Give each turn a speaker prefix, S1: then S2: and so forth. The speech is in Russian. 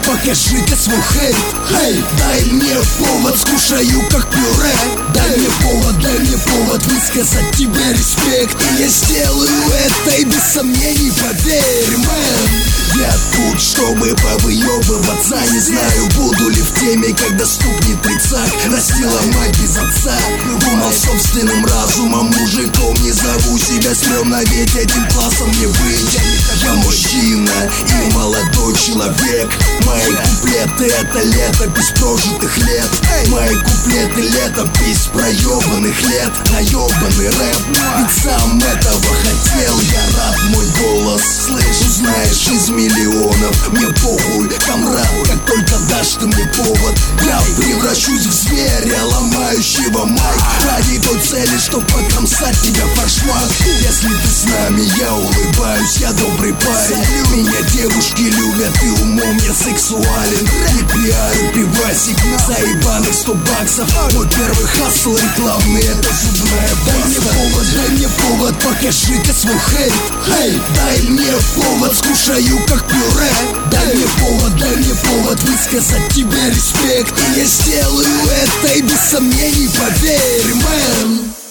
S1: покажи-ка свой хейт. Хей, дай мне повод, скушаю как пюре. Дай мне повод высказать тебе респект. И я сделаю это, и без сомнений, поверь, мэн. Я тут, чтобы повыебываться. Не знаю, буду ли в теме, когда стукнет тридцак. Растила мать без отца, думал собственным разумом. Мужиком не зову себя, стрёмно, ведь один классом мне быть. Я мужчина и молодой человек. Мои куплеты — это летопись прожитых лет. Мои куплеты — летопись проебанных лет. Наебанный рэп, ведь сам этого хотел. Я рад, мой голос слышу, знаешь, из миллионов. Мне похуй, камрад, как только дашь ты мне повод. Я превращусь в зверя, ломающего майк, ради той цели, чтоб покромсать тебя форшмак. Если ты с нами, я улыбаюсь, я добрый парень. Меня девушки любят, и умом я сексуален. Не пиарю пивасик за ебаных 100 баксов. Мой первый хасл рекламный — это зубная паста. Дай мне повод, покажи-ка свой хейт. Хей, дай мне повод, скушаю как пюре. Дай мне повод высказать тебе респект. И я сделаю это, и без сомнений, поверь, мэн.